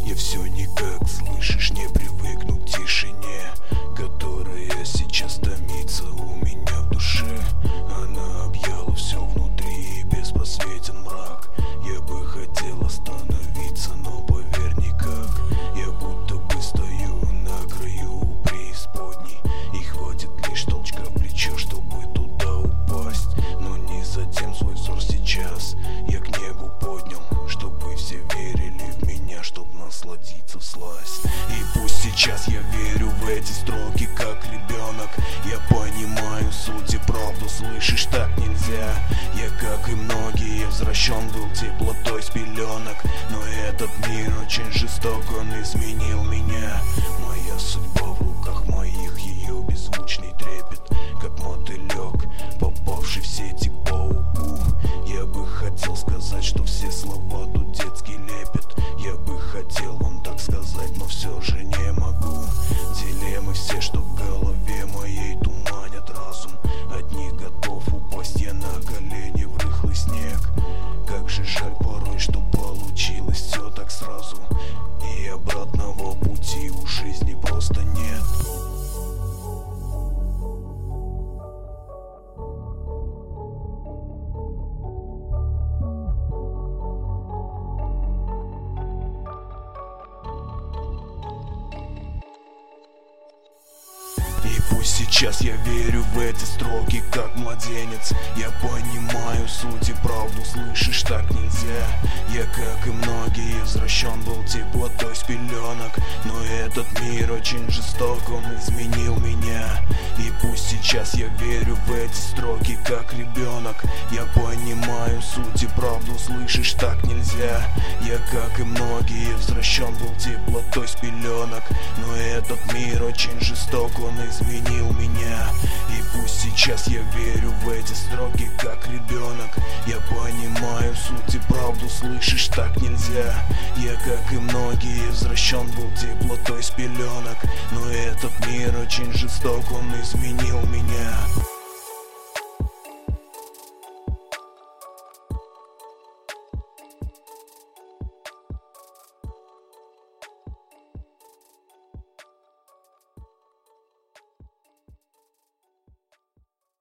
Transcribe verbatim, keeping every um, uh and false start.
Я все никак, слышишь, не привыкну к тишине, которая сейчас томится у меня в душе. Она объяла все внутри, и беспросветен мрак. Я бы хотел остановиться, но поверь никак. Я будто бы стою на краю преисподней, и хватит лишь толчка в плечо, чтобы туда упасть. Но не затем свой взор сейчас я к небу поднял, чтобы все верили в меня, чтоб насладиться всласть. И пусть сейчас я верю в эти строки как ребенок, я понимаю суть и правду, слышишь, так нельзя. Я, как и многие, возвращен был теплотой с пеленок, но этот мир очень жесток, он изменил меня. Моя судьба в руках моих, ее беззвучный трепет, как мотылек, попавший в сети к пауку. Я бы хотел сказать, что все слова тут детский лепет. Я бы хотел вам так сказать, но все же не могу. Дилеммы все, что в голове моей туманят разум. От них готов упасть я на колени в рыхлый снег. Как же жаль порой, что получилось все так сразу, и обратного пути у жизни просто нет. И пусть сейчас я верю в эти строки как младенец, я понимаю суть и правду, слышишь, так нельзя. Я, как и многие, возвращен был теплотой с пеленок, но этот мир очень жесток, он изменил меня. И пусть сейчас я верю в эти строки как ребенок, я понимаю суть и правду, слышишь, так нельзя. Я, как и многие, возвращен был теплотой с пеленок, но этот мир очень жесток, он изменил меня. И пусть сейчас я верю в эти строки как ребенок, я понимаю суть и правду, слышишь, так нельзя. Я, как и многие, возвращен был теплотой с пеленок, но этот мир очень жесток, он изменил меня.